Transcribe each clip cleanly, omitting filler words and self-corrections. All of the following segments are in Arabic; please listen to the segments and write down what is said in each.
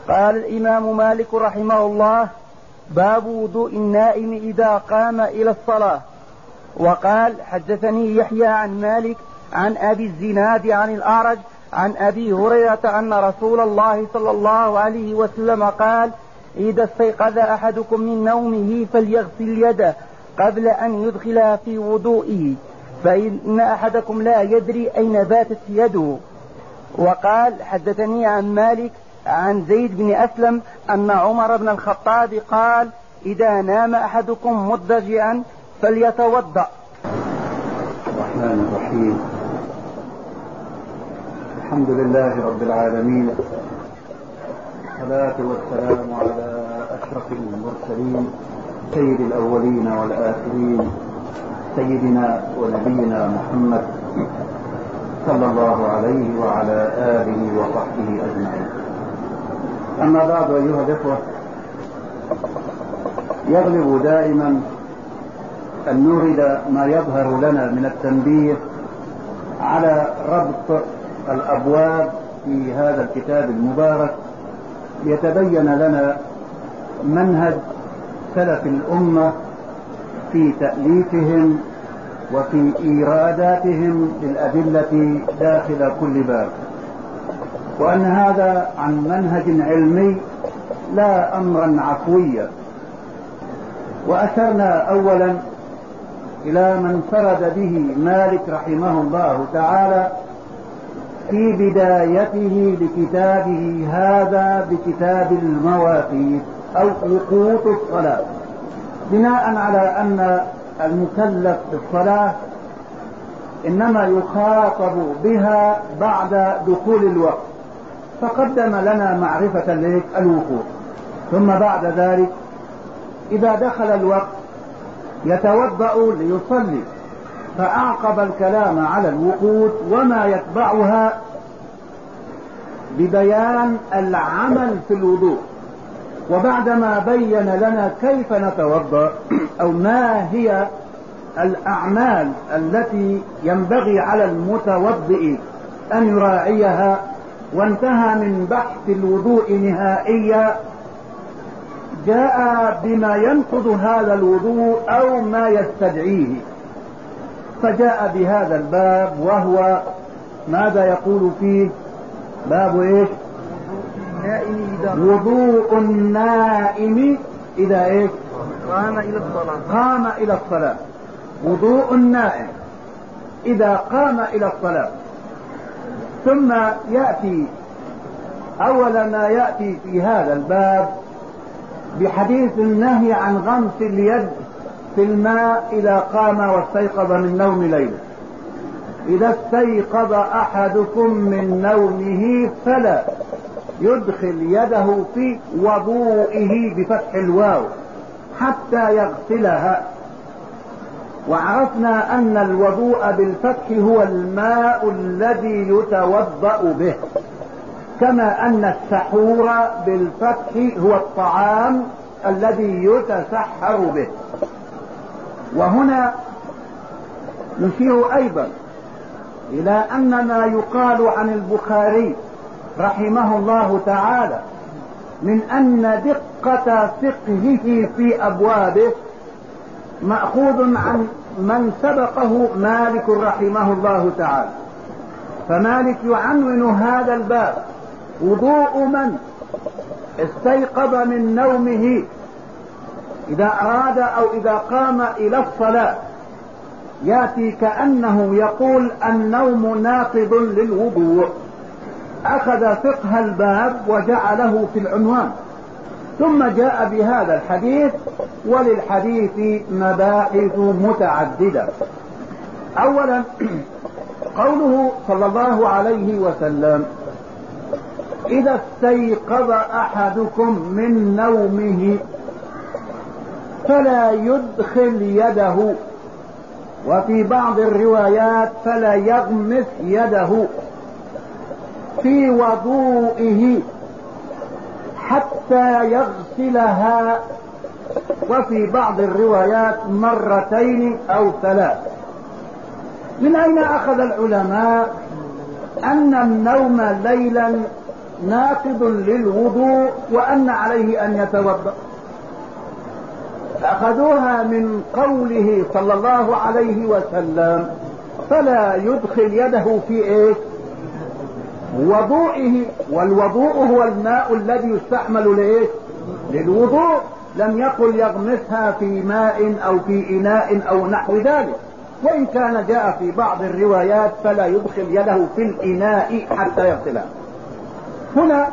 قال الإمام مالك رحمه الله: باب وضوء النائم إذا قام إلى الصلاة. وقال: حدثني يحيى عن مالك عن أبي الزناد عن الأعرج عن أبي هريرة أن رسول الله صلى الله عليه وسلم قال: إذا استيقظ أحدكم من نومه فليغسل يده قبل أن يدخلها في وضوئه، فإن أحدكم لا يدري أين باتت يده. وقال: حدثني عن مالك عن زيد بن أسلم أن عمر بن الخطاب قال: إذا نام أحدكم مضطجعا فليتوضأ. الرحمن الرحيم. الحمد لله رب العالمين، والصلاة والسلام على أشرف المرسلين سيد الأولين والآخرين سيدنا ونبينا محمد صلى الله عليه وعلى آله وصحبه أجمعين. أما بعد أيها الإخوة، يغلب دائما أن نورد ما يظهر لنا من التنبيه على ربط الأبواب في هذا الكتاب المبارك ليتبين لنا منهج سلف الأمة في تأليفهم وفي إيراداتهم للأدلة داخل كل باب، وأن هذا عن منهج علمي لا أمرا عفويا. وأشرنا أولا إلى ما انفرد به مالك رحمه الله تعالى في بدايته لكتابه هذا بكتاب المواقيت أو وقوت الصلاة، بناء على أن المكلف بالصلاة إنما يخاطب بها بعد دخول الوقت، فقدم لنا معرفة الوقوت، ثم بعد ذلك إذا دخل الوقت يتوضأ ليصلي، فأعقب الكلام على الوقوت وما يتبعها ببيان العمل في الوضوء. وبعدما بين لنا كيف نتوضأ أو ما هي الأعمال التي ينبغي على المتوضئ أن يراعيها، وانتهى من بحث الوضوء نهائيا، جاء بما ينقض هذا الوضوء أو ما يستدعيه، فجاء بهذا الباب، وهو ماذا يقول فيه؟ باب ايش؟ وضوء النائم إذا ايش؟ قام إلى الصلاة. قام إلى الصلاة. وضوء النائم إذا قام إلى الصلاة. ثم يأتي أول ما يأتي في هذا الباب بحديث النهي عن غمس اليد في الماء إذا قام واستيقظ من نوم ليله. إذا استيقظ أحدكم من نومه فلا يدخل يده في وضوئه بفتح الواو حتى يغسلها. وعرفنا أن الوضوء بالفتح هو الماء الذي يتوضأ به، كما أن السحور بالفتح هو الطعام الذي يتسحر به. وهنا نشير أيضا إلى أن ما يقال عن البخاري رحمه الله تعالى من أن دقة فقهه في أبوابه مأخوذ عن من سبقه مالك رحمه الله تعالى. فمالك يعنون هذا الباب: وضوء من استيقظ من نومه إذا أراد أو إذا قام إلى الصلاة. يأتي كأنه يقول النوم ناقض للوضوء، أخذ فقه الباب وجعله في العنوان، ثم جاء بهذا الحديث، وللحديث مباحث متعددة. أولا قوله صلى الله عليه وسلم: إذا استيقظ أحدكم من نومه فلا يدخل يده، وفي بعض الروايات فلا يغمس يده في وضوئه حتى يغسلها، وفي بعض الروايات مرتين أو ثلاث. من أين أخذ العلماء أن النوم ليلا ناقض للوضوء وأن عليه أن يتوضأ. أخذوها من قوله صلى الله عليه وسلم فلا يدخل يده في ايه وضوئه، والوضوء هو الماء الذي يستعمل لايه للوضوء. لم يقل يغمسها في ماء او في اناء او نحو ذلك، وان كان جاء في بعض الروايات فلا يدخل يده في الاناء حتى يغسلها. هنا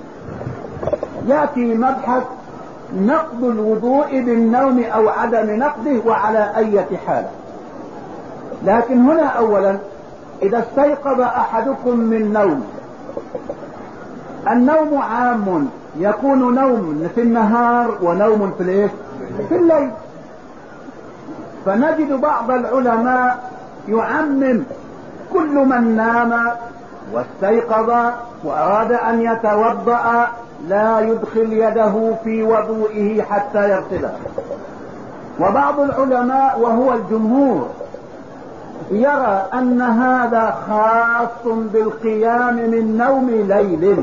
يأتي مبحث نقض الوضوء بالنوم او عدم نقضه وعلى اي حالة. لكن هنا اولا اذا استيقظ احدكم من نوم، النوم عام، يكون نوم في النهار ونوم في الايه في الليل. فنجد بعض العلماء يعمم كل من نام واستيقظ واراد ان يتوضأ لا يدخل يده في وضوئه حتى يغسله. وبعض العلماء وهو الجمهور يرى ان هذا خاص بالقيام من نوم ليل،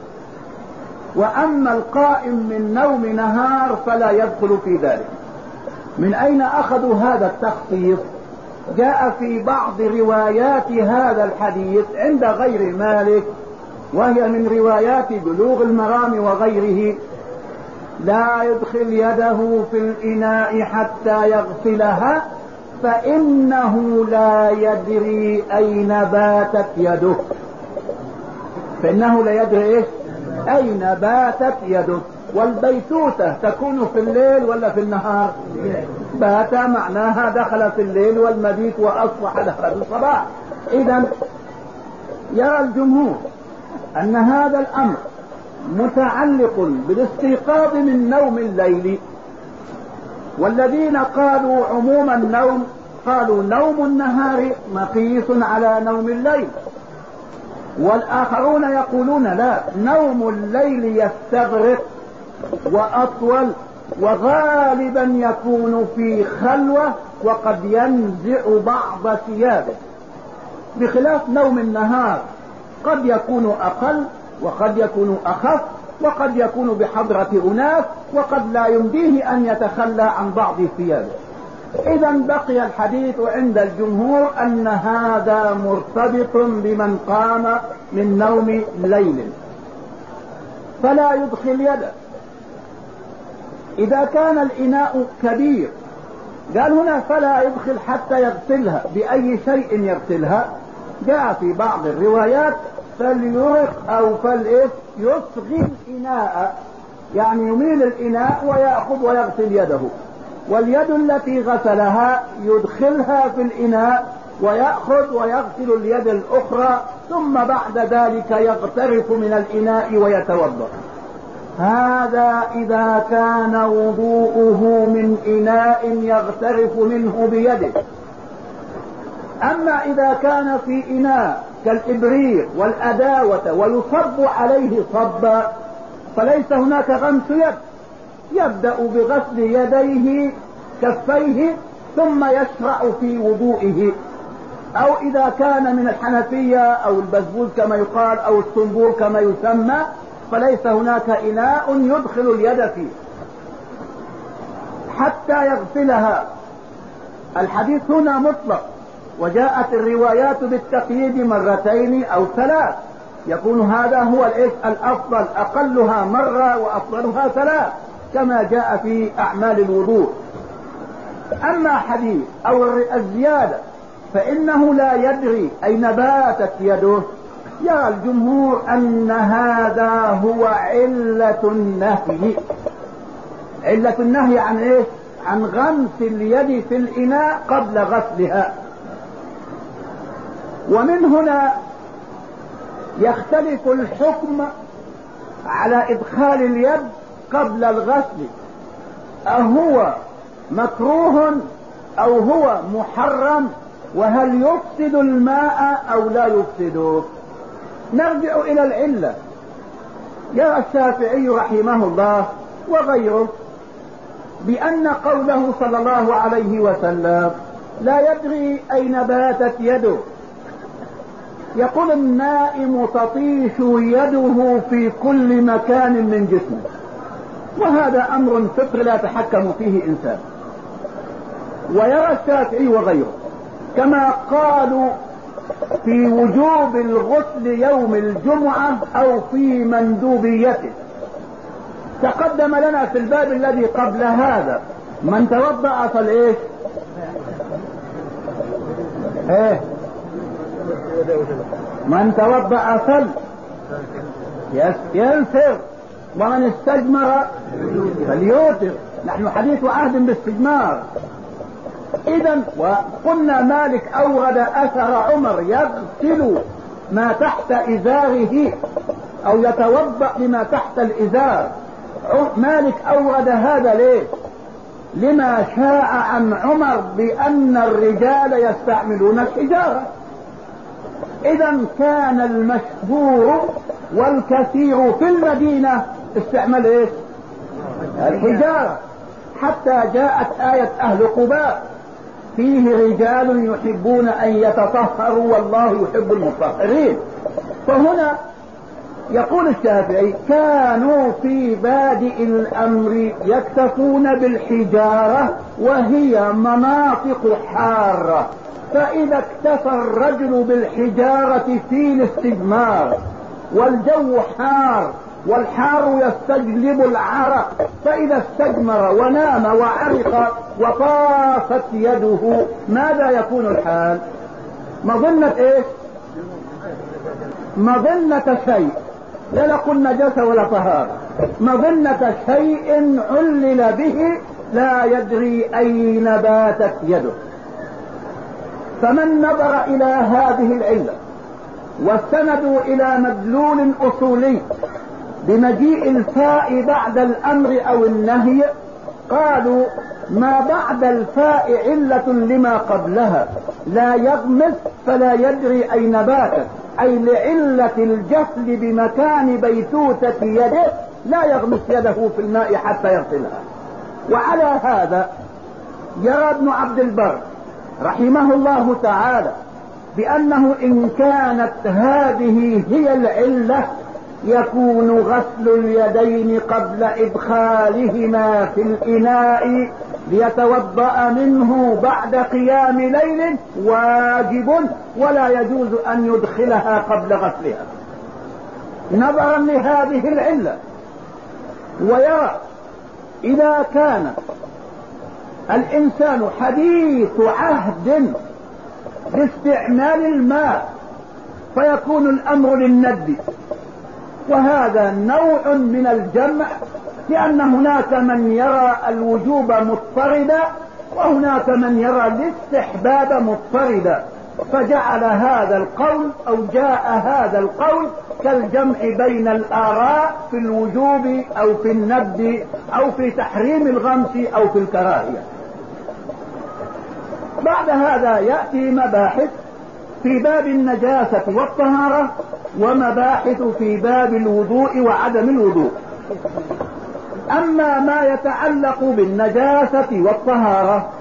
واما القائم من نوم نهار فلا يدخل في ذلك. من اين اخذوا هذا التخصيص؟ جاء في بعض روايات هذا الحديث عند غير مالك، وهي من روايات بلوغ المرام وغيره: لا يدخل يده في الاناء حتى يغسلها فانه لا يدري اين باتت يده. فانه لا يدري ايش اين باتت يده. والبيتوتة تكون في الليل ولا في النهار؟ بات معناها دخل في الليل، والمبيت واصبح دخل في الصباح. اذا يرى الجمهور ان هذا الامر متعلق بالاستيقاظ من نوم الليل، والذين قالوا عموم النوم قالوا نوم النهار مقيس على نوم الليل، والآخرون يقولون لا، نوم الليل يستغرق وأطول وغالبا يكون في خلوة وقد ينزع بعض ثيابه، بخلاف نوم النهار قد يكون أقل وقد يكون أخف وقد يكون بحضرة أناس وقد لا يمديه أن يتخلى عن بعض ثيابه. إذا بقي الحديث عند الجمهور أن هذا مرتبط بمن قام من نوم ليل، فلا يدخل يده. إذا كان الإناء كبير، قال هنا فلا يدخل حتى يغسلها. بأي شيء يغسلها؟ جاء في بعض الروايات فليرق أو يصغي الإناء، يعني يميل الإناء ويأخذ ويغسل يده، واليد التي غسلها يدخلها في الإناء ويأخذ ويغسل اليد الأخرى، ثم بعد ذلك يغترف من الإناء ويتوضأ. هذا إذا كان وضوءه من إناء يغترف منه بيده. أما إذا كان في إناء كالإبريق والأداوة ويصب عليه صبا فليس هناك غمس يد، يبدأ بغسل يديه كفيه ثم يشرع في وضوئه. أو إذا كان من الحنفية أو البزبوز كما يقال أو الصنبور كما يسمى فليس هناك إناء يدخل اليد فيه حتى يغسلها. الحديث هنا مطلق، وجاءت الروايات بالتقييد مرتين أو ثلاث، يكون هذا هو الأفضل، أقلها مرة وأفضلها ثلاث كما جاء في أعمال الوضوء. أما حديث أو الزيادة فإنه لا يدري أين باتت يده، يرى الجمهور أن هذا هو علة النهي. علة النهي عن إيه؟ عن غمس اليد في الإناء قبل غسلها. ومن هنا يختلف الحكم على إدخال اليد قبل الغسل، أهو مكروه أو هو محرم، وهل يفسد الماء أو لا يفسده؟ نرجع إلى العلة. يرى الشافعي رحمه الله وغيره بأن قوله صلى الله عليه وسلم لا يدري أين باتت يده يقول النائم تطيش يده في كل مكان من جسمه، وهذا أمر فطري لا يتحكم فيه إنسان. ويرى الشافعي وغيره كما قالوا في وجوب الغسل يوم الجمعة أو في مندوبيته. تقدم لنا في الباب الذي قبل هذا من توضأ فالإيش من توضأ ينفر، ومن استجمر فليوتر. نحن حديث عهد باستجمار. إذا وقلنا مالك أورد أثر عمر يغسل ما تحت إزاره أو يتوضأ لما تحت الإزار. مالك أورد هذا ليه؟ لما شاع عن عمر بأن الرجال يستعملون الحجارة. إذا كان المشهور والكثير في المدينة استعمال إيش؟ الحجارة، حتى جاءت آية أهل قباء فيه رجال يحبون أن يتطهروا والله يحب المطهرين. فهنا يقول الشافعي كانوا في بادئ الأمر يكتفون بالحجارة وهي مناطق حارة، فإذا اكتفى الرجل بالحجارة في الاستجمار والجو حار والحار يستجلب العرق، فإذا استجمر ونام وعرق وطافت يده ماذا يكون الحال؟ مظنة ايش؟ مظنة شيء، لا نقول نجاسة ولا طهارة، مظنة شيء علل به لا يدري أين باتت يده. فمن نظر إلى هذه العلة واستندوا إلى مدلول أصولي بمجيء الفاء بعد الأمر أو النهي قالوا ما بعد الفاء علة لما قبلها، لا يغمس فلا يدري أين باتت، أي لعلة الجهل بمكان بيتوتة يده لا يغمس يده في الماء حتى يغسلها. وعلى هذا يرى ابن عبد البر رحمه الله تعالى بأنه إن كانت هذه هي العلة يكون غسل اليدين قبل إدخالهما في الإناء ليتوضأ منه بعد قيام ليل واجب، ولا يجوز أن يدخلها قبل غسلها نظرا لهذه العلة. ويرى إذا كان الإنسان حديث عهد باستعمال الماء فيكون الأمر للندب، وهذا نوع من الجمع، لأن هناك من يرى الوجوب مضطردا وهناك من يرى الاستحباب مضطردا، فجعل هذا القول أو جاء هذا القول كالجمع بين الآراء في الوجوب أو في الندب أو في تحريم الغمس أو في الكراهية. بعد هذا يأتي مباحث في باب النجاسة والطهارة ومباحث في باب الوضوء وعدم الوضوء. أما ما يتعلق بالنجاسة والطهارة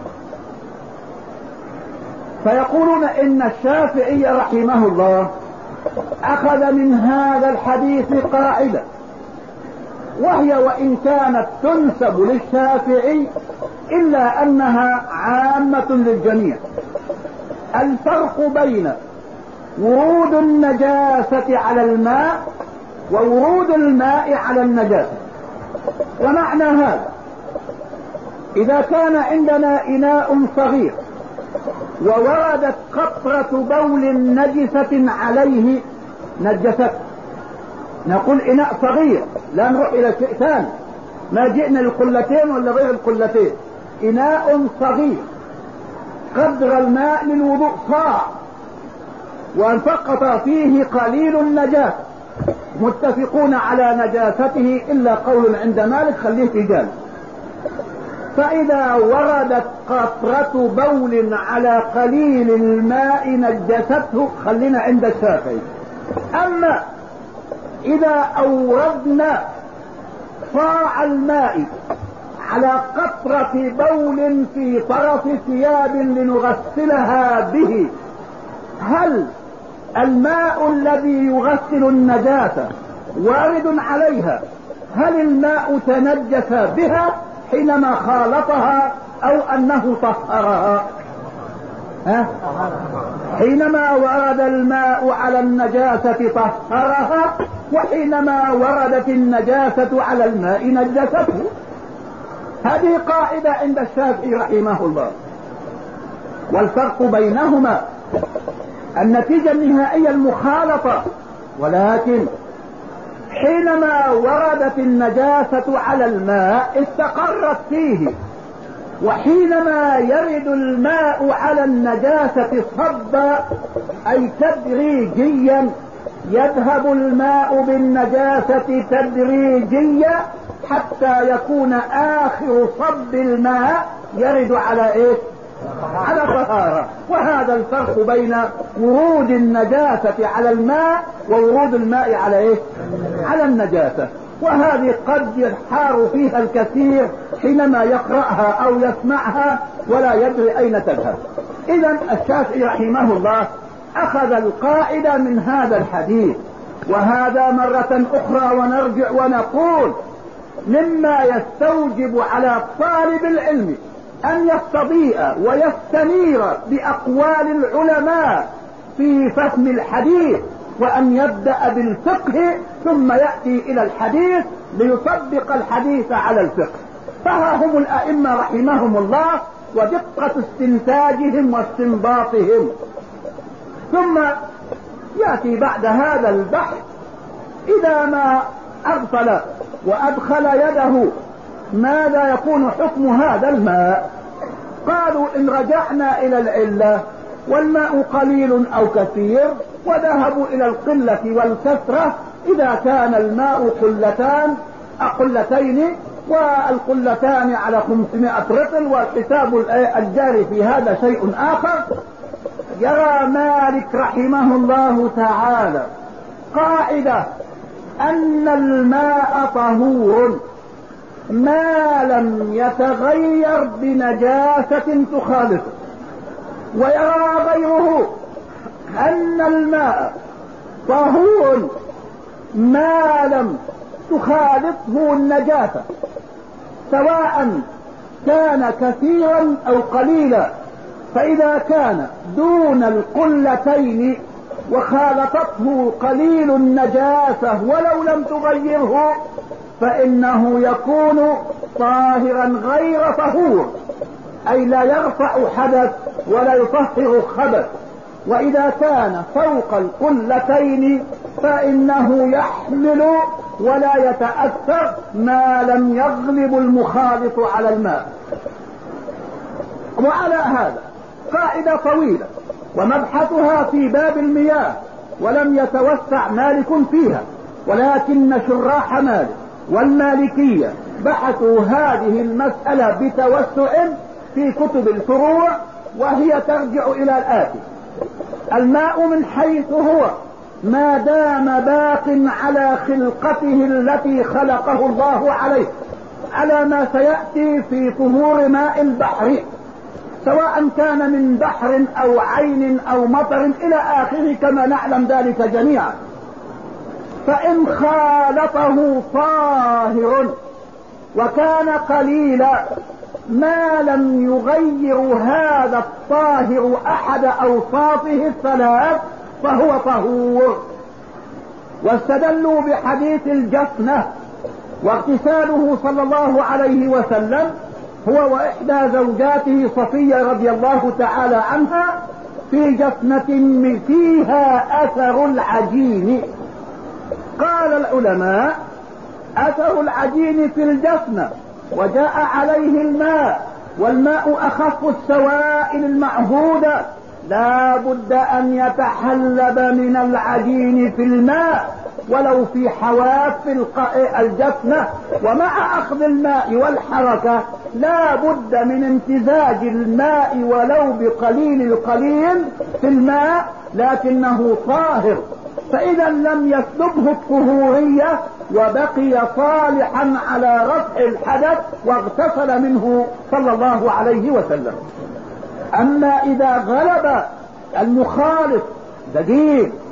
فيقولون إن الشافعي رحمه الله أخذ من هذا الحديث قاعدة، وهي وإن كانت تنسب للشافعي إلا أنها عامة للجميع. الفرق بين ورود النجاسة على الماء وورود الماء على النجاسة. ومعنى هذا إذا كان عندنا إناء صغير ووردت قطرة بول نجسة عليه نجست، نقول إناء صغير، لا نروح إلى شيء ثاني، ما جئنا للقلتين ولا غير القلتين، إناء صغير قدر الماء للوضوء صاع وانفقط فيه قليل النجاسة، متفقون على نجاسته إلا قول عند مالك خليه في جانب. فإذا وردت قطرة بول على قليل الماء نجسته خلينا عند الشافعي. أما إذا أوردنا صاع الماء على قطرة بول في طرف ثياب لنغسلها به، هل الماء الذي يغسل النجاسة وارد عليها، هل الماء تنجس بها حينما خالطها أو أنه طهرها؟ حينما ورد الماء على النجاسة طهرها، وحينما وردت النجاسة على الماء نجسته. هذه قاعدة عند الشافعي رحمه الله. والفرق بينهما النتيجة النهائية المخالطة، ولكن حينما وردت النجاسة على الماء استقرت فيه، وحينما يرد الماء على النجاسة صبا أي تدريجيا، يذهب الماء بالنجاسة تدريجيا حتى يكون آخر صب الماء يرد على إيه؟ على طهارة. وهذا الفرق بين ورود النجاسة على الماء وورود الماء على إيه؟ على النجاسة. وهذه قد يحار فيها الكثير حينما يقرأها أو يسمعها ولا يدري أين تذهب. إذا الشافعي رحمه الله أخذ القاعدة من هذا الحديث. وهذا مرة أخرى ونرجع ونقول مما يستوجب على طالب العلم أن يستضيء ويستنير بأقوال العلماء في فهم الحديث، وأن يبدأ بالفقه ثم يأتي إلى الحديث ليطبق الحديث على الفقه. فها هم الأئمة رحمهم الله ودقة استنتاجهم واستنباطهم. ثم يأتي بعد هذا البحث إذا ما أغفل وأدخل يده ماذا يكون حكم هذا الماء؟ قالوا إن رجعنا إلى العلة والماء قليل أو كثير، وذهبوا إلى القلة والكثرة. إذا كان الماء قلتين والقلتان على 500 رطل، والحساب الجاري في هذا شيء آخر، يرى مالك رحمه الله تعالى قاعدة أن الماء طهور ما لم يتغير بنجاسة تخالطه. ويرى غيره أن الماء طهور ما لم تخالطه النجاسة، سواء كان كثيرا أو قليلا. فإذا كان دون القلتين وخالطته قليل النجاسة ولو لم تغيره فإنه يكون طاهرا غير طهور، أي لا يرفع حدث ولا يطهر خبث. وإذا كان فوق القلتين فإنه يحمل ولا يتأثر ما لم يغلب المخالط على الماء. وعلى هذا قاعدة طويلة ومبحثها في باب المياه، ولم يتوسع مالك فيها، ولكن شراح مالك والمالكية بحثوا هذه المسألة بتوسع في كتب الفروع، وهي ترجع إلى الآتي: الماء من حيث هو ما دام باق على خلقته التي خلقه الله عليه، على ما سيأتي في طهور ماء البحر، سواء كان من بحر أو عين أو مطر إلى آخره كما نعلم ذلك جميعا. فإن خالطه طاهر وكان قليلا ما لم يغير هذا الطاهر أحد أوصافه الثلاث فهو طهور. واستدلوا بحديث الجفنة، واغتساله صلى الله عليه وسلم هو وإحدى زوجاته صفية رضي الله تعالى عنها في جفنة فيها أثر العجين. قال العلماء: أثر العجين في الجفنة وجاء عليه الماء، والماء أخف السوائل المعهودة، لا بد أن يتحلب من العجين في الماء ولو في حواف الجفنة. ومع أخذ الماء والحركة لا بد من امتزاج الماء ولو بقليل القليل في الماء، لكنه طاهر. فإذا لم يسلبه الطهورية وبقي صالحا على رفع الحدث واغتسل منه صلى الله عليه وسلم. أما إذا غلب المخالط دقيق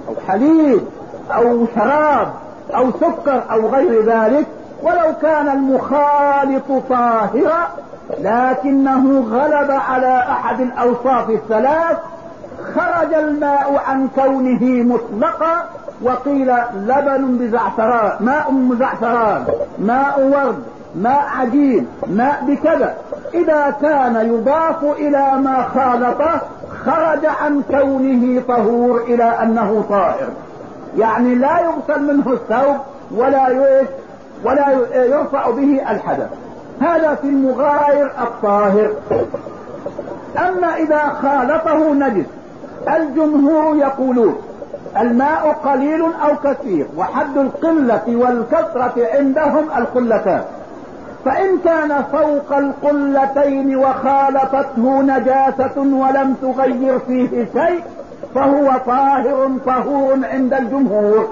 او حليب او شراب او سكر او غير ذلك، ولو كان المخالط طاهرا لكنه غلب على احد الاوصاف الثلاث، خرج الماء عن كونه مطلقا، وقيل لبن بزعفران، ماء بزعفران، ماء ورد، ماء عجين، ماء بكذا، اذا كان يضاف الى ما خالطه خرج عن كونه طهور الى انه طاهر، يعني لا يغسل منه الثوب ولا يرفع به الحدث. هذا في المغاير الطاهر. اما اذا خالطه نجس، الجمهور يقولون الماء قليل او كثير، وحد القلة والكثرة عندهم القلتان، فان كان فوق القلتين وخالطته نجاسة ولم تغير فيه شيء فهو طهور عند الجمهور.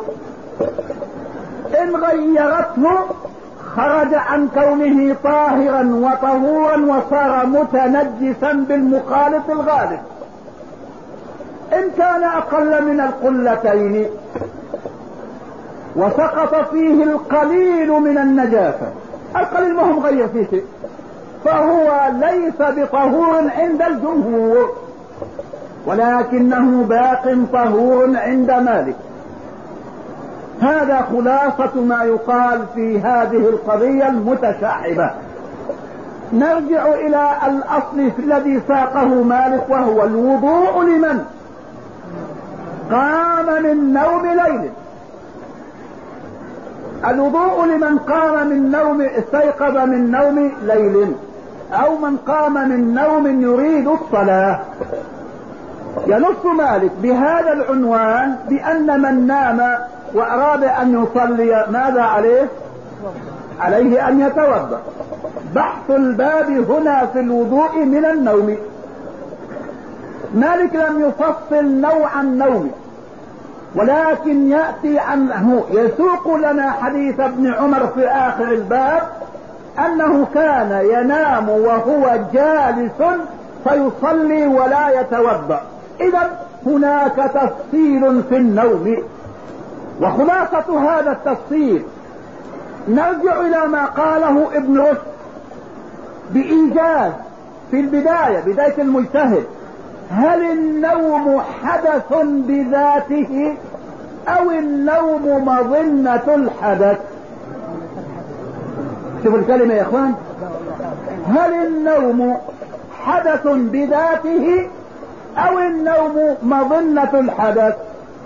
ان غيرته خرج عن كونه طاهرا وطهورا وصار متنجسا بالمخالط الغالب. ان كان اقل من القلتين وسقط فيه القليل من النجاسة، القليل ما هو مغير فيه شيء، فهو ليس بطهور عند الجمهور، ولكنه باق طهور عند مالك. هذا خلاصة ما يقال في هذه القضية المتشعبة. نرجع الى الاصل الذي ساقه مالك، وهو الوضوء لمن قام من نوم ليل. الوضوء لمن قام من نوم، استيقظ من نوم ليل، او من قام من نوم يريد الصلاة. ينص مالك بهذا العنوان بان من نام واراد ان يصلي ماذا عليه؟ عليه ان يتوضا. بحث الباب هنا في الوضوء من النوم. مالك لم يفصل نوع النوم، ولكن يأتي عنه يسوق لنا حديث ابن عمر في آخر الباب أنه كان ينام وهو جالس فيصلي ولا يتوضأ. إذا هناك تفصيل في النوم، وخلاصة هذا التفصيل نرجع إلى ما قاله ابن رشد بإيجاز في بداية المجتهد: هل النوم حدث بذاته او النوم مظنة الحدث؟ شوفوا الكلمة يا اخوان، هل النوم حدث بذاته او النوم مظنة الحدث؟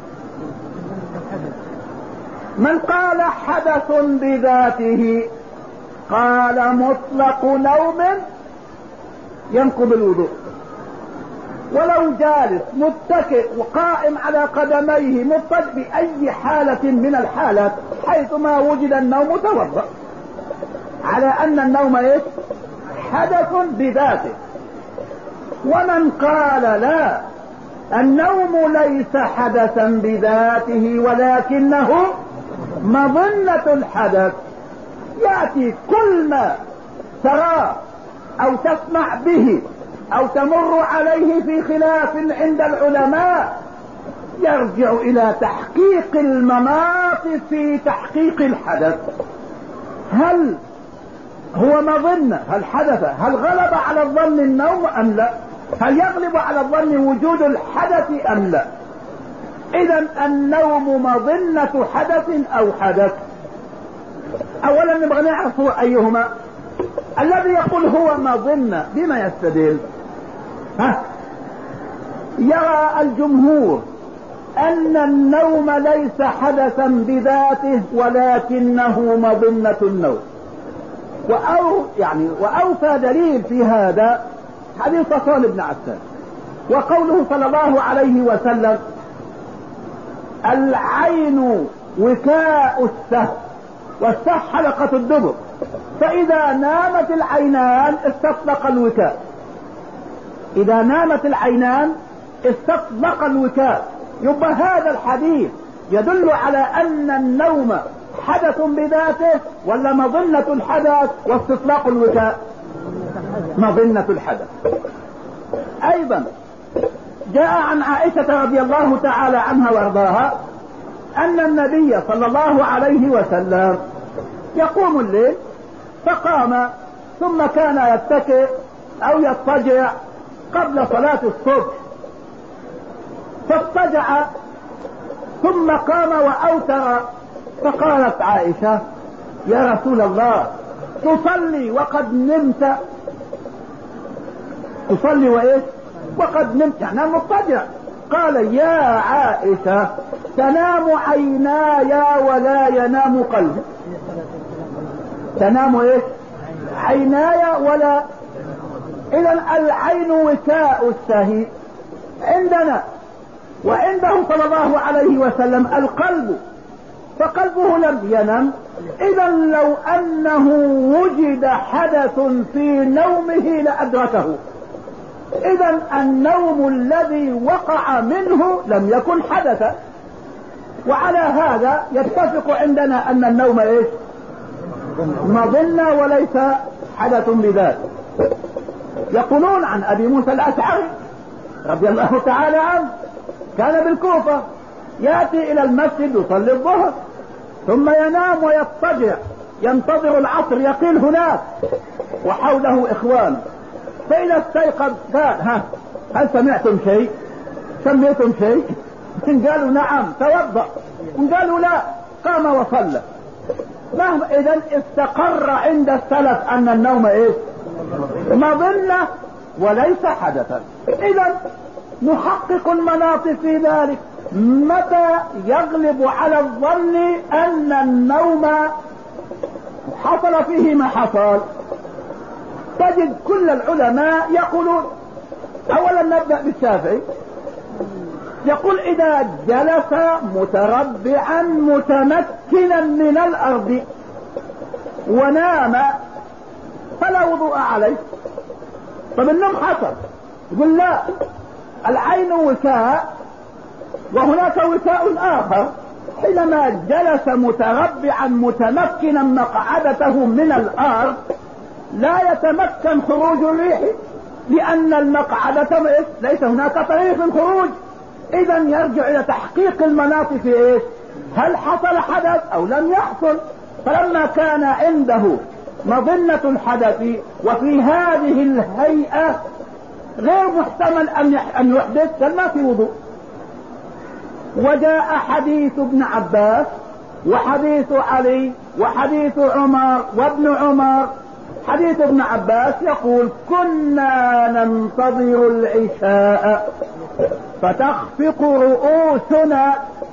من قال حدث بذاته قال مطلق نوم ينقض الوضوء، ولو جالس متكئ وقائم على قدميه مضطجع بأي حالة من الحالات حيثما وجد النوم توضأ، على أن النوم إيش؟ حدث بذاته. ومن قال لا، النوم ليس حدثا بذاته ولكنه مظنة الحدث، يأتي كل ما ترى أو تسمع به او تمر عليه في خلاف عند العلماء يرجع الى تحقيق المناط في تحقيق الحدث. هل هو مظنة؟ هل حدث؟ هل غلب على الظن النوم ام لا؟ هل يغلب على الظن وجود الحدث ام لا؟ اذا النوم مظنة حدث او حدث. اولا نبغى نعرف ايهما. الذي يقول هو مظنة بما يستدل؟ يرى الجمهور ان النوم ليس حدثا بذاته ولكنه مظنة النوم. واوفى دليل في هذا حديث صفوان بن عسال وقوله صلى الله عليه وسلم: العين وكاء السهم، والسهم حلقة الدبر، فإذا نامت العينان استطلق الوكاء. إذا نامت العينان استطلق الوكاء. يبقى هذا الحديث يدل على أن النوم حدث بذاته ولا مظنة الحدث واستطلاق الوكاء؟ مظنة الحدث. أيضا جاء عن عائشة رضي الله تعالى عنها وارضاها ان النبي صلى الله عليه وسلم يقوم الليل فقام ثم كان يتكئ او يضطجع قبل صلاة الصبح، فاضطجع ثم قام واوتر، فقالت عائشة يا رسول الله تصلي وقد نمت؟ تصلي وايش وقد نمت؟ يعني مضطجع. قال يا عائشة تنام عيناي ولا ينام قلبي. تنام ايش؟ عيناي ولا. اذا العين وكاء الشهي عندنا، وعنده صلى الله عليه وسلم القلب، فقلبه لم ينم. اذا لو انه وجد حدث في نومه لادركه. اذا النوم الذي وقع منه لم يكن حدثا، وعلى هذا يتفق عندنا ان النوم ايش؟ مظنة وليس حدث بذات. يقولون عن ابي موسى الاشعري رضي الله تعالى عنه كان بالكوفة ياتي الى المسجد يصلي الظهر ثم ينام ويضطجع ينتظر العصر يقيل هناك وحوله اخوان، فإذا استيقظ قال هل سمعتم شيء؟ سمعتم شيء؟ إن قالوا نعم توضأ، إن قالوا لا قام وصلى. إذن استقر عند السلف أن النوم إيه؟ مظنة وليس حدثا. إذن نحقق المناط في ذلك. متى يغلب على الظن أن النوم حصل فيه ما حصل؟ تجد كل العلماء يقولون، اولا نبدأ بالشافعي، يقول اذا جلس متربعا متمكنا من الارض ونام فلا وضوء عليه. طب النوم حصل، يقول لا، العين وكاء وهناك وكاء اخر. حينما جلس متربعا متمكنا مقعدته من الارض لا يتمكن خروج الريح، لان المقعدة ليس هناك طريق الخروج. اذا يرجع الى تحقيق المناط في ايش؟ هل حصل حدث او لم يحصل؟ فلما كان عنده مظنة الحدث وفي هذه الهيئة غير محتمل ان يحدث، كان ما في وضوء. وجاء حديث ابن عباس وحديث علي وحديث عمر وابن عمر. حديث ابن عباس يقول كنا ننتظر العشاء فتخفق رؤوسنا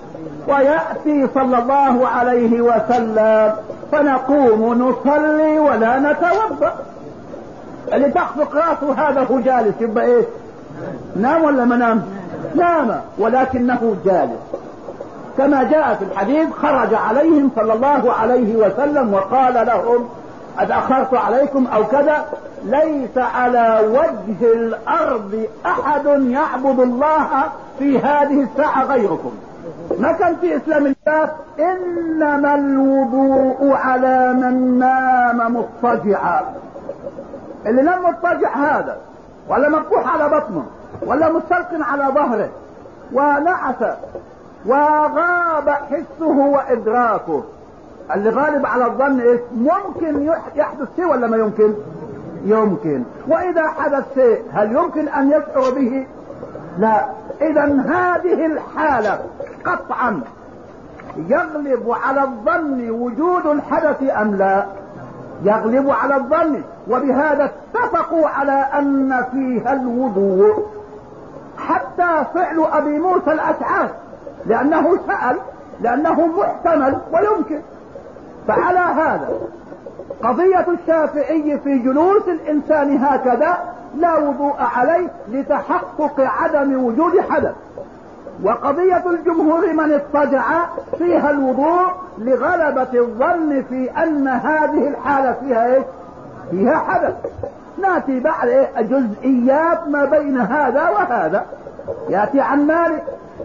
ويأتي صلى الله عليه وسلم فنقوم نصلي ولا نتوضأ. اللي تخفق راسه هذا هو جالس، يبقى ايه؟ نام ولا ما نام؟ نام ولكنه جالس. كما جاء في الحديث خرج عليهم صلى الله عليه وسلم وقال لهم أتأخرت عليكم أو كذا، ليس على وجه الأرض أحد يعبد الله في هذه الساعة غيركم. ما كان في إسلام الله إنما الوضوء على من نام مضطجعا. اللي نام مضطجع هذا ولا مفتوح على بطنه ولا مستلقٍ على ظهره ونعس وغاب حسه وإدراكه، اللي غالب على الظن ايش؟ ممكن يحدث شيء ولا ما يمكن؟ يمكن. واذا حدث شيء هل يمكن ان يشعر به؟ لا. اذا هذه الحالة قطعا يغلب على الظن وجود الحدث ام لا؟ يغلب على الظن، وبهذا اتفقوا على ان فيها الوضوء. حتى فعل ابي موسى الاشعري لانه سأل، لانه محتمل ويمكن. فعلى هذا قضية الشافعي في جلوس الانسان هكذا لا وضوء عليه لتحقق عدم وجود حدث، وقضية الجمهور من اضطجع فيها الوضوء لغلبة الظن في ان هذه الحالة فيها ايه؟ فيها حدث. ناتي بعد ايه؟ جزئيات ما بين هذا وهذا. ياتي عن مالك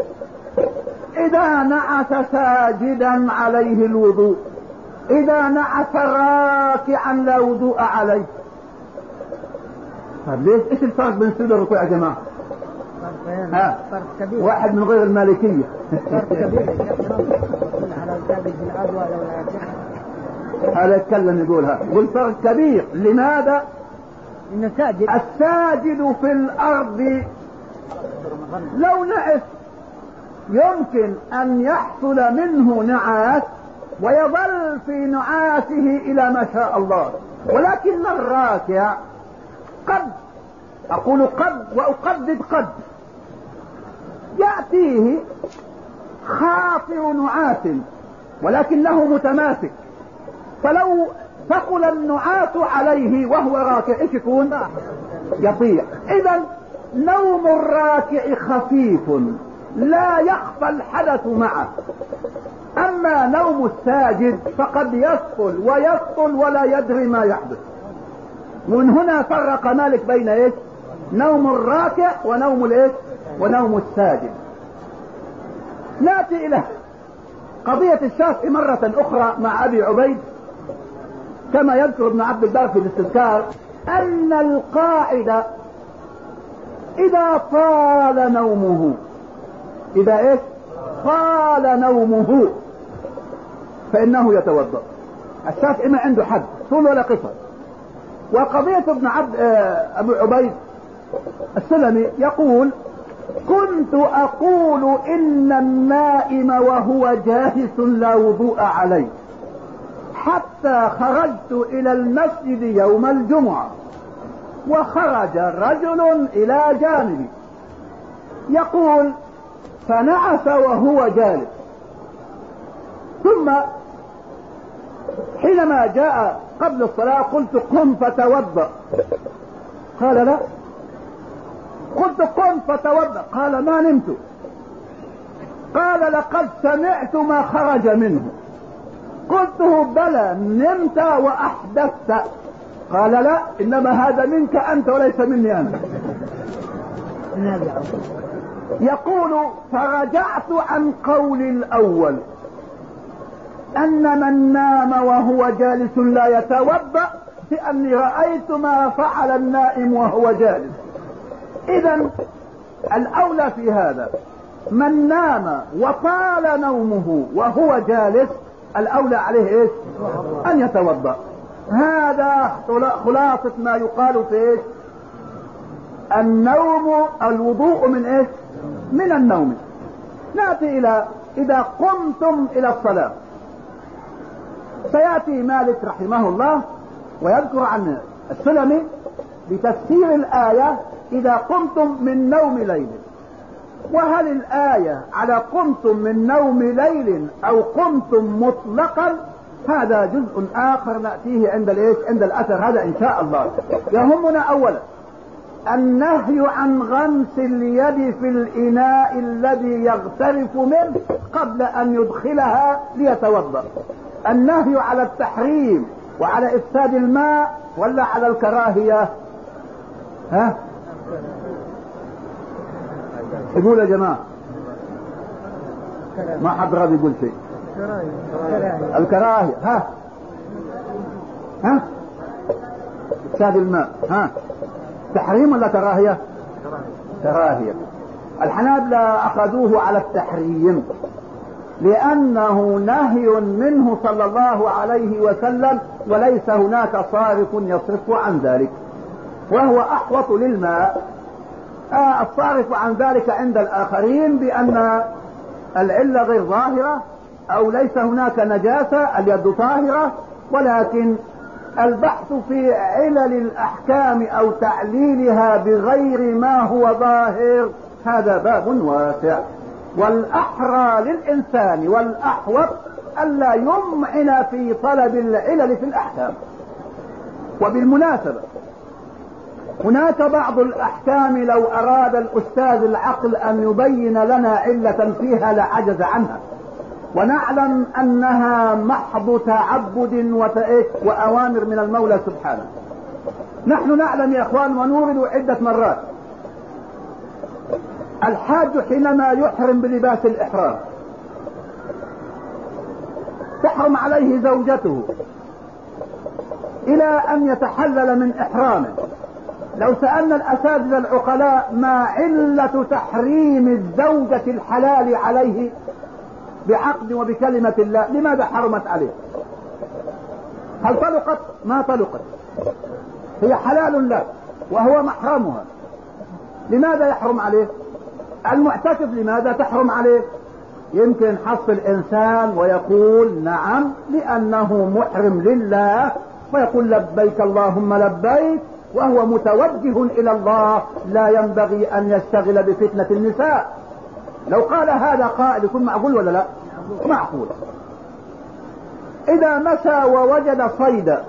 اذا نعس ساجدا عليه الوضوء، اذا نعس راكعا لا وضوء عليه. طيب ليش؟ ايش الفرق بين سجود الركوع يا جماعة؟ ها واحد من غير المالكية. هذا يتكلم يقولها، يقول فرق كبير. لماذا؟ إن الساجد في الأرض لو نعس يمكن أن يحصل منه نعاس ويظل في نعاسه إلى ما شاء الله، ولكن الراكع قد، أقول قد وأقدد قد، يأتيه خاطر نعاس ولكنه متماسك، فلو ثقل النعاس عليه وهو راكع ايش يكون؟ يطيع. إذا نوم الراكع خفيف لا يخفى الحدث معه، أما نوم الساجد فقد يسطل ويسطل ولا يدري ما يحدث. ومن هنا فرق مالك بين ايش؟ نوم الراكع ونوم الايش؟ ونوم الساجد. نأتي إلى قضية الشافعي مرة أخرى مع أبي عبيد، كما يذكر ابن عبد البر في الاستذكار أن القاعدة إذا طال نومه، إذا إيش؟ طال نومه فإنه يتوضأ. الشافعي ما عنده حد طول ولا قصر. وقضية ابن أبو عبيد السلمي يقول: كنت أقول إن النائم وهو جالس لا وضوء عليه حتى خرجت إلى المسجد يوم الجمعة وخرج رجل إلى جانبي، يقول: فنعس وهو جالس، ثم حينما جاء قبل الصلاة قلت: قم فتوضأ. قال: لا. قلت: قم فتوضأ. قال: ما نمت. قال: لقد سمعت ما خرج منه. قلته: بلى نمت وأحدثت. قال: لا، إنما هذا منك أنت وليس مني أنا. يقول: فرجعت عن قول الأول أن من نام وهو جالس لا يتوضأ، لأني رأيت ما فعل النائم وهو جالس. إذن الأولى في هذا من نام وطال نومه وهو جالس، الأولى عليه إيش؟ أن يتوضأ. هذا خلاصة ما يقال في إيش؟ النوم، الوضوء من إيش؟ من النوم. نأتي إلى إذا قمتم إلى الصلاة. سيأتي مالك رحمه الله ويذكر عن السلمي بتفسير الآية إذا قمتم من نوم ليل. وهل الآية على قمتم من نوم ليل أو قمتم مطلقا؟ هذا جزء آخر نأتيه عند الإيش؟ عند الأثر هذا إن شاء الله. يهمنا أولا النهي عن غمس اليد في الإناء الذي يغترف منه قبل أن يدخلها ليتوضأ. النهي على التحريم وعلى إفساد الماء ولا على الكراهية؟ ها؟ يقول يا جماعة، ما حد راضي يقول شيء. الكراهية. ها؟ ها؟ إفساد الماء. ها؟ تحريم ولا كراهية؟ كراهية. الحنابلة أخذوه على التحريم لأنه نهي منه صلى الله عليه وسلم، وليس هناك صارف يصرف عن ذلك، وهو أحوط للماء. الصارف عن ذلك عند الآخرين بأن العلة غير ظاهرة أو ليس هناك نجاسة، اليد طاهرة، ولكن البحث في علل الأحكام أو تعليلها بغير ما هو ظاهر هذا باب واسع. والأحرى للإنسان والأحوط ألا يمعن في طلب العلل في الأحكام. وبالمناسبة هناك بعض الأحكام لو أراد الأستاذ العقل أن يبين لنا علة فيها لعجز عنها، ونعلم أنها محض تعبد وأوامر من المولى سبحانه. نحن نعلم يا أخوان ونورد عدة مرات الحاج حينما يحرم بلباس الإحرام تحرم عليه زوجته إلى أن يتحلل من إحرامه، لو سألنا الأساتذة العقلاء ما علة تحريم الزوجة الحلال عليه بعقد وبكلمة الله، لماذا حرمت عليه؟ هل طلقت؟ ما طلقت، هي حلال له وهو محرمها، لماذا يحرم عليه؟ المعتكف لماذا تحرم عليه؟ يمكن حص الإنسان ويقول نعم لأنه محرم لله، ويقول لبيك اللهم لبيك، وهو متوجه إلى الله، لا ينبغي أن يشتغل بفتنة النساء. لو قال هذا قائل يكون معقول ولا لا؟ معقول. إذا مشى ووجد صيدا،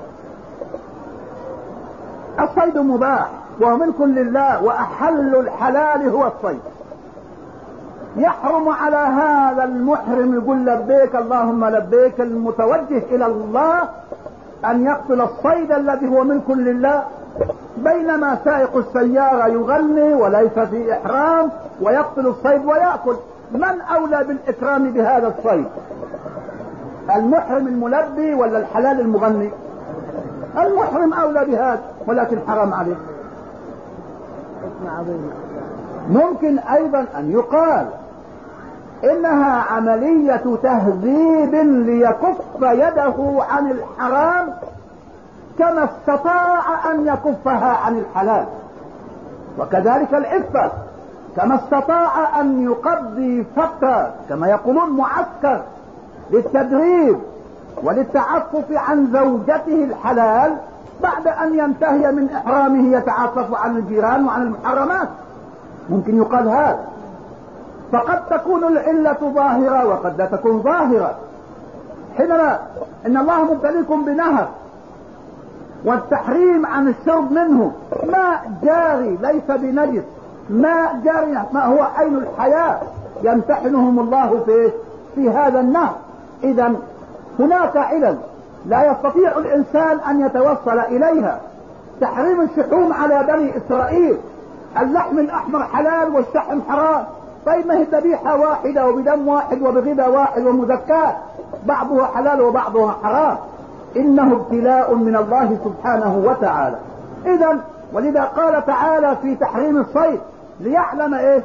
الصيد مباح وملك لله، وأحل الحلال هو الصيد، يحرم على هذا المحرم يقول لبيك اللهم لبيك المتوجه إلى الله أن يقتل الصيد الذي هو ملك لله، بينما سائق السيارة يغني وليس في إحرام ويقتل الصيد ويأكل. من أولى بالإكرام بهذا الصيد؟ المحرم الملبي ولا الحلال المغني؟ المحرم أولى بهذا، ولكن حرام عليه. ممكن أيضا أن يقال إنها عملية تهذيب ليكف يده عن الحرام كما استطاع أن يكفها عن الحلال، وكذلك العفة كما استطاع أن يقضي فترة كما يقولون معسكر للتدريب وللتعفف عن زوجته الحلال، بعد أن ينتهي من إحرامه يتعفف عن الجيران وعن المحرمات. ممكن يقال هذا، فقد تكون العلة ظاهرة وقد لا تكون ظاهرة. حينما إن الله مبتليكم بنهر والتحريم عن الشرب منه، ماء جاري ليس بنجس، ماء جاري ما هو عين الحياة، يمتحنهم الله في هذا النهر. إذا هناك علل لا يستطيع الإنسان أن يتوصل إليها. تحريم الشحوم على بني إسرائيل، اللحم الأحمر حلال والشحم حرام، طيب ما هي ذبيحة واحدة وبدم واحد وبغذاء واحد ومزكاة، بعضها حلال وبعضها حرام. إنه ابتلاء من الله سبحانه وتعالى. إذا ولذا قال تعالى في تحريم الصيد ليعلم إيه؟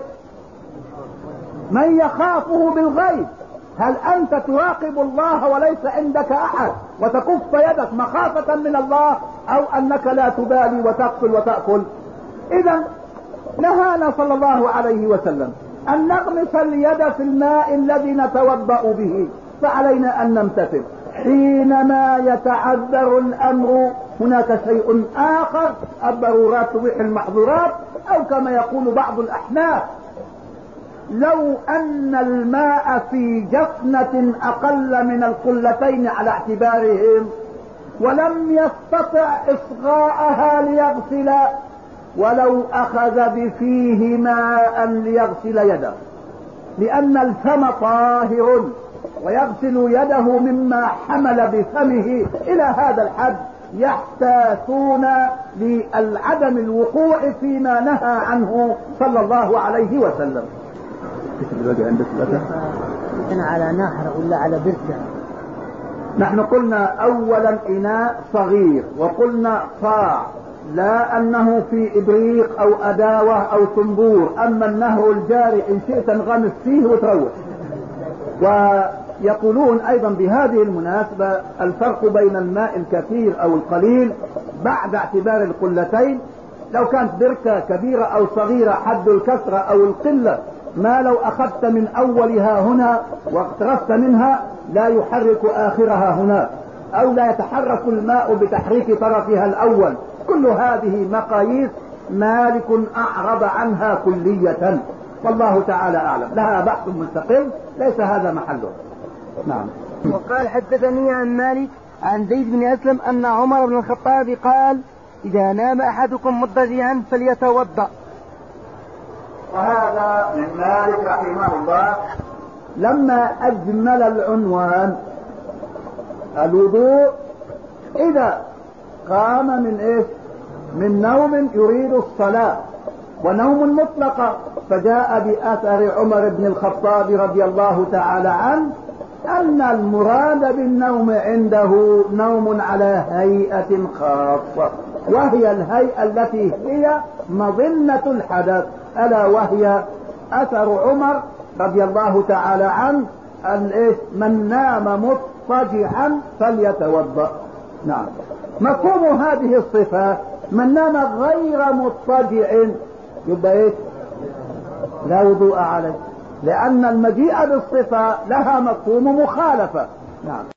من يخافه بالغيب. هل أنت تراقب الله وليس عندك أحد وتكف يدك مخافة من الله، أو أنك لا تبالي وتقتل وتأكل؟ إذا نهانا صلى الله عليه وسلم أن نغمس اليد في الماء الذي نتوضأ به، فعلينا أن نمتثل. حينما يتعذر الأمر هناك شيء آخر، الضرورات تبيح المحظورات، أو كما يقول بعض الأحناف لو أن الماء في جفنة أقل من القلتين على اعتبارهم ولم يستطع إصغاءها ليغسل، ولو أخذ بفيه ماء ليغسل يده، لأن الفم طاهر ويغسل يده مما حمل بفمه. إلى هذا الحد يحتاطون لعدم الوقوع فيما نهى عنه صلى الله عليه وسلم. أنا على نهر ولا على بركة؟ نحن قلنا أولا إناء صغير، وقلنا صاع، لا أنه في إبريق أو أداوة أو صنبور. أما النهر الجاري إن شئت انغمس فيه وتروح. ويقولون أيضا بهذه المناسبة الفرق بين الماء الكثير أو القليل بعد اعتبار القلتين. لو كانت بركة كبيرة أو صغيرة حد الكثرة أو القلة، ما لو أخذت من أولها هنا واقترفت منها لا يحرك آخرها هنا، أو لا يتحرك الماء بتحريك طرفها الأول. كل هذه مقاييس مالك أعرض عنها كلية، والله تعالى أعلم، لها بحث مستقل ليس هذا محله. نعم. وقال حدثني عن مالك عن زيد بن أسلم أن عمر بن الخطاب قال إذا نام أحدكم مضطجعا فليتوضأ. وهذا من مالك رحمه الله لما أجمل العنوان الوضوء إذا قام من إيش؟ من نوم يريد الصلاة ونوم مطلقة، فجاء بأثر عمر بن الخطاب رضي الله تعالى عنه أن المراد بالنوم عنده نوم على هيئة خاصة، وهي الهيئة التي هي مظنة الحدث، ألا وهي أثر عمر رضي الله تعالى عنه من نام مضطجعا فليتوضأ. نعم، مفهوم هذه الصفة من نام غير مضطجع يبقى ايه؟ لا وضوء عليه، لأن المجيء بالصفة لها مفهوم مخالفة. نعم.